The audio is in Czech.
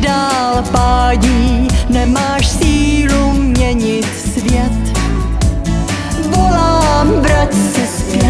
dál pádí, nemáš sílu měnit svět. Volám, vrať se zpět.